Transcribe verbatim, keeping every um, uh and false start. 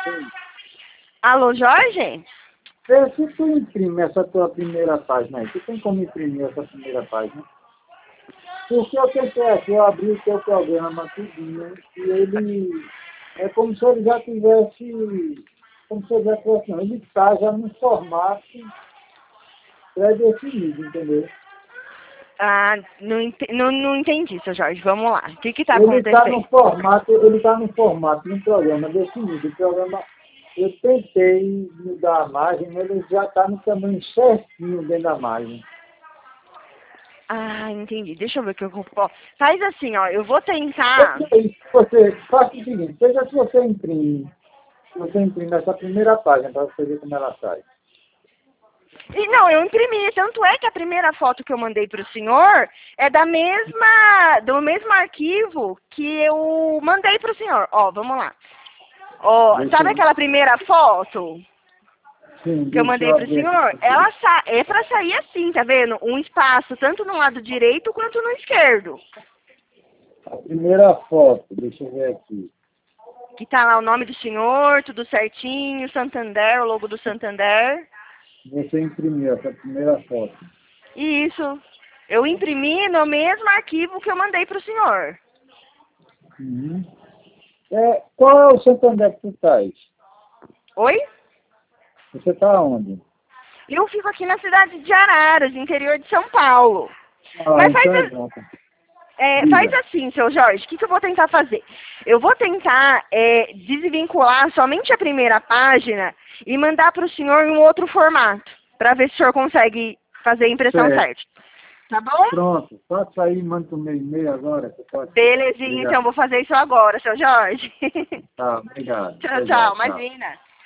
Alô, Jorge? É, se tu imprime essa tua primeira página aí, tu tem como imprimir essa primeira página? Porque eu tentei aqui, eu abri o teu programa tudinho, e ele é como se ele já tivesse, como se ele já tivesse, não, ele está já no formato pré-definido, entendeu? Ah, não, ent não, não entendi, seu Jorge. Vamos lá. O que que tá Ele está acontecendo? no formato, ele está no formato, no programa definido. O programa, eu tentei mudar a margem, mas ele já está no tamanho certinho dentro da margem. Ah, entendi. Deixa eu ver o que eu posso. Faz assim, ó. Eu vou tentar. Você faça o seguinte, seja se você imprime, se você imprime essa primeira página para você ver como ela sai. E não, eu imprimi. Tanto é que a primeira foto que eu mandei para o senhor é da mesma, do mesmo arquivo que eu mandei para o senhor. Ó, vamos lá. Ó, Deixa sabe eu, aquela primeira foto sim, que eu deixa mandei eu para o abrir aqui. senhor? Ela sa é para sair assim, tá vendo? Um espaço tanto no lado direito quanto no esquerdo. A primeira foto, deixa eu ver aqui. Que tá lá o nome do senhor, tudo certinho, Santander, o logo do Santander. Você imprimiu essa primeira foto. Isso. Eu imprimi no mesmo arquivo que eu mandei para o senhor. Uhum. É, qual é o Santander que tu estás? Oi? Você está onde? Eu fico aqui na cidade de Araras, interior de São Paulo. Ah, Mas então é faz, bom. é, faz Diga. assim, seu Jorge, o que, que eu vou tentar fazer? Eu vou tentar é, desvincular somente a primeira página e mandar para o senhor em um outro formato, para ver se o senhor consegue fazer a impressão Certo. certa. Tá bom? Pronto, faça aí, manda o meu e-mail agora. Que pode ser. Belezinha, Obrigado. então vou fazer isso agora, seu Jorge. Tá, obrigado. Tchau, Até já, tchau, tchau. imagina.